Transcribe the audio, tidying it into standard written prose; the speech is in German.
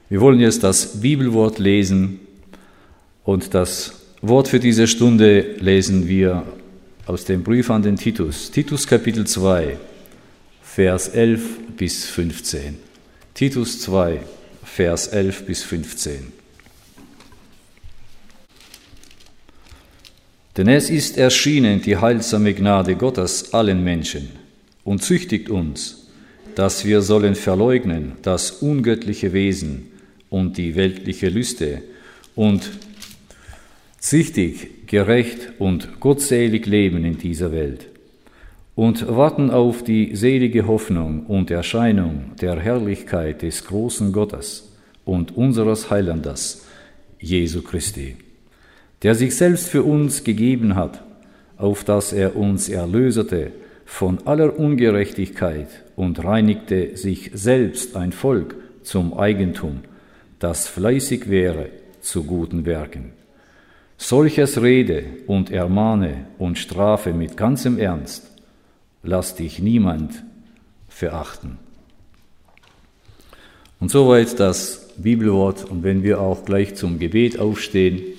Wir wollen jetzt das Bibelwort lesen und das Wort für diese Stunde lesen wir aus dem Brief an den Titus. Titus Kapitel 2, Vers 11 bis 15. Titus 2, Vers 11 bis 15. Denn es ist erschienen die heilsame Gnade Gottes allen Menschen und züchtigt uns, dass wir sollen verleugnen das ungöttliche Wesen und die weltliche Lüste und züchtig, gerecht und gottselig leben in dieser Welt und warten auf die selige Hoffnung und Erscheinung der Herrlichkeit des großen Gottes und unseres Heilandes, Jesu Christi, der sich selbst für uns gegeben hat, auf dass er uns erlösete von aller Ungerechtigkeit und reinigte sich selbst ein Volk zum Eigentum, das fleißig wäre zu guten Werken. Solches rede und ermahne und strafe mit ganzem Ernst, lass dich niemand verachten. Und soweit das Bibelwort, und wenn wir auch gleich zum Gebet aufstehen,